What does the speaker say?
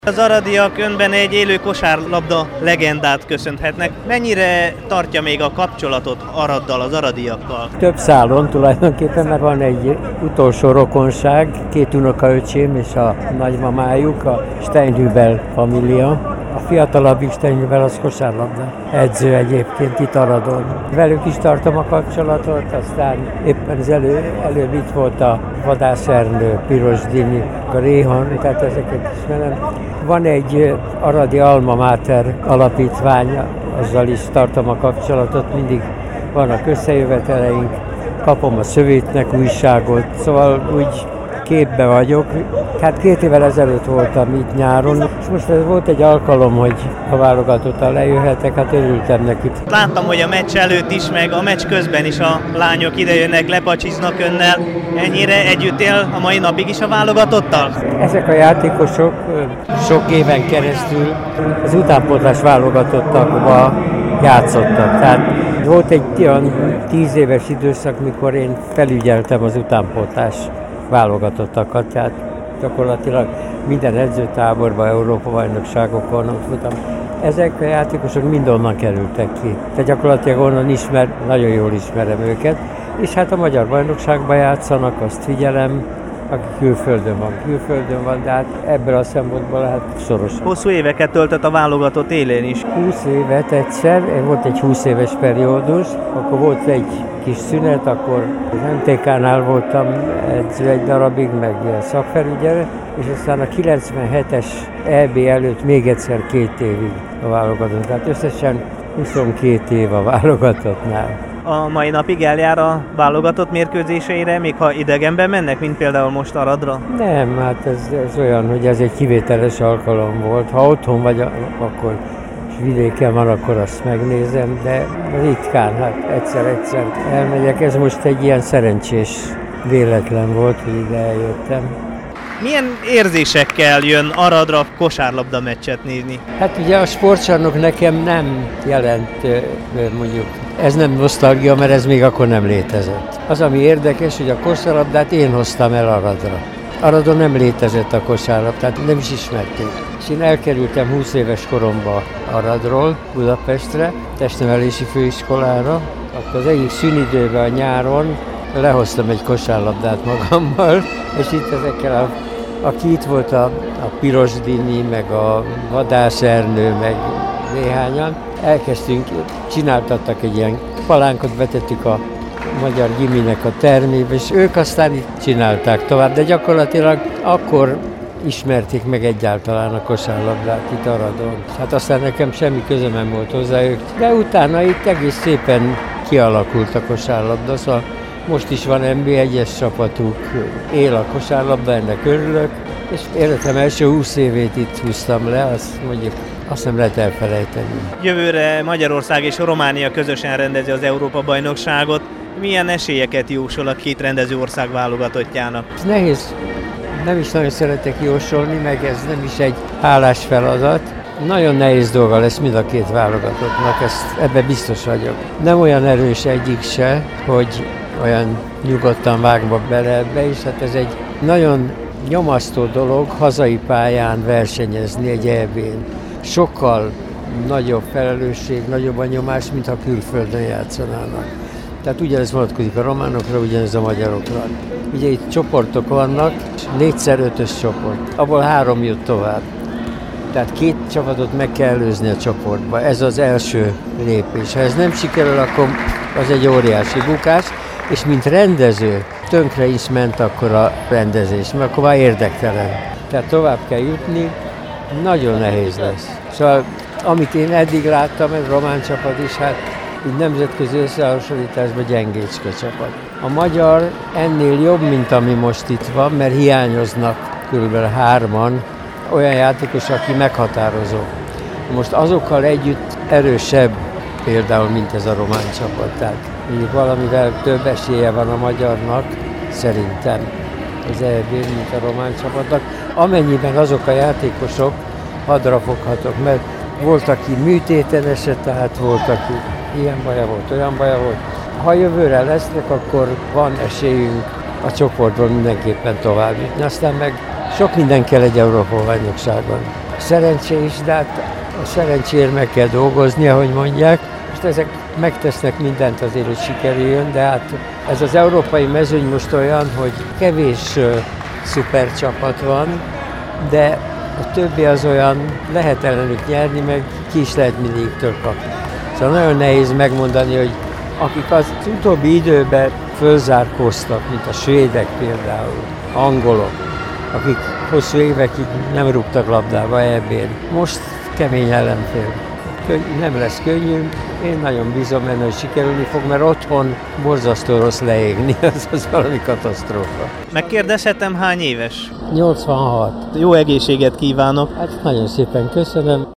Az aradiak önben egy élő kosárlabda legendát köszönhetnek. Mennyire tartja még a kapcsolatot Araddal, az aradiakkal? Több szálon tulajdonképpen, mert van egy utolsó rokonság, 2 unokaöcsém és a nagymamájuk, a Steinhübel família. A fiatalabbik Steinhübel az kosárlabda edző egyébként itt Aradon. Velük is tartom a kapcsolatot, aztán éppen az előbb itt volt a Vadász Ernő, Piros Dini, a Réhan, tehát ezeket ismerem. Van egy aradi Alma Mater alapítvány, azzal is tartom a kapcsolatot, mindig vannak összejöveteleink, kapom a Szövétnek újságot, szóval úgy képbe vagyok. Hát 2 évvel ezelőtt voltam itt nyáron, és most volt egy alkalom, hogy a válogatottal lejöhetek, hát örültem neki. Láttam, hogy a meccs előtt is, meg a meccs közben is a lányok idejönnek, lepacsiznak önnel. Ennyire együtt él a mai napig is a válogatottal? Ezek a játékosok sok éven keresztül az utánpótlás válogatottakba játszottak. Tehát volt egy olyan 10 éves időszak, mikor én felügyeltem az utánpótlás válogatottakat, tehát gyakorlatilag minden edzőtáborban, Európa-bajnokságokon ott voltam. Ezek a játékosok mind onnan kerültek ki. Tehát gyakorlatilag onnan nagyon jól ismerem őket, és hát a magyar bajnokságban játszanak, azt figyelem, aki külföldön van, de hát ebből a szempontból hát szoros. Hosszú éveket töltött a válogatott élén is. 20 évet egyszer, volt egy 20 éves periódus, akkor volt egy kis szünet, akkor az MTK-nál voltam edző egy darabig, meg ilyen szakfelügyelő, és aztán a 97-es EB előtt még egyszer 2 évig a válogatott. Tehát összesen 22 év a válogatottnál. A mai napig eljár a válogatott mérkőzéseire, még ha idegenben mennek, mint például most Aradra? Nem, hát ez olyan, hogy ez egy kivételes alkalom volt. Ha otthon vagy, akkor vidéken van, akkor azt megnézem, de ritkán, hát egyszer-egyszer elmegyek. Ez most egy ilyen szerencsés véletlen volt, hogy ide eljöttem. Milyen érzésekkel jön Aradra kosárlabda meccset nézni? Hát ugye a sportcsarnok nekem nem jelent, mondjuk, ez nem nosztalgia, mert ez még akkor nem létezett. Az, ami érdekes, hogy a kosárlabdát én hoztam el Aradra. Aradon nem létezett a kosárlabda, tehát nem is ismerték. És én elkerültem 20 éves koromba Aradról, Budapestre, testnevelési főiskolára. Akkor az egyik szünidőben a nyáron lehoztam egy kosárlabdát magammal, és itt ezekkel aki itt volt a Piros Dini, meg a Vadász Ernő, meg néhányan, elkezdtünk, csináltattak egy ilyen palánkot, vetettük a magyar giminek a termébe, és ők aztán itt csinálták tovább, de gyakorlatilag akkor ismerték meg egyáltalán a kosárlabdát itt Aradon. Hát aztán nekem semmi közöm nem volt hozzájuk, de utána itt egész szépen kialakult a kosárlabda, szóval most is van NB1-es csapatuk, él a kosárlabda, ennek örülök, és életem első 20 évét itt húztam le, azt nem lehet elfelejteni. Jövőre Magyarország és Románia közösen rendezi az Európa-bajnokságot. Milyen esélyeket jósol a 2 rendező ország válogatottjának? Ez nehéz, nem is nagyon szeretek jósolni, meg ez nem is egy hálás feladat. Nagyon nehéz dolga lesz mind a 2 válogatottnak, ebben biztos vagyok. Nem olyan erős egyik se, hogy olyan nyugodtan vágva bele ebbe is, hát ez egy nagyon nyomasztó dolog hazai pályán versenyezni egy EB-n. Sokkal nagyobb felelősség, nagyobb a nyomás, mint ha külföldön játszanának. Tehát ugyanez vonatkozik a románokra, ugyanez a magyarokra. Ugye itt csoportok vannak, 4x5-ös csoport, abból 3 jut tovább. Tehát 2 csapatot meg kell előzni a csoportba, ez az első lépés. Ha ez nem sikerül, akkor az egy óriási bukás, és mint rendező tönkre is ment akkor a rendezés, mert akkor már érdektelen. Tehát tovább kell jutni, nagyon nehéz lesz. Szóval amit én eddig láttam, ez román csapat is, hát így nemzetközi összehasonlításban gyengécske csapat. A magyar ennél jobb, mint ami most itt van, mert hiányoznak körülbelül 3 olyan játékos, aki meghatározó. Most azokkal együtt erősebb például, mint ez a román csapat. Tehát mondjuk valamivel több esélye van a magyarnak, szerintem az EB, mint a román csapatnak. Amennyiben azok a játékosok hadrafoghatók, mert volt, aki műtéten esett, tehát volt, aki ilyen baja volt, olyan baja volt. Ha jövőre lesznek, akkor van esélyünk a csoportból mindenképpen tovább jutni. Aztán meg sok minden kell egy Európa-bajnokságon. szerencsé is, de hát a szerencséért meg kell dolgozni, ahogy mondják. Most ezek megtesznek mindent azért, hogy sikerüljön, de hát ez az európai mezőny most olyan, hogy kevés szuper csapat van, de a többi az olyan, lehet ellenük nyerni, meg ki is lehet mindegyіктől kapni. Szóval nagyon nehéz megmondani, hogy akik az utóbbi időben fölzárkóztak, mint a svédek például, angolok, akik hosszú évekig nem rúgtak labdába EB-n. Most kemény ellenfél. Nem lesz könnyű, én nagyon bízom benne, hogy sikerülni fog, mert otthon borzasztó rossz leégni, az valami katasztrófa. Megkérdezhetem, hány éves? 86. Jó egészséget kívánok! Hát nagyon szépen köszönöm.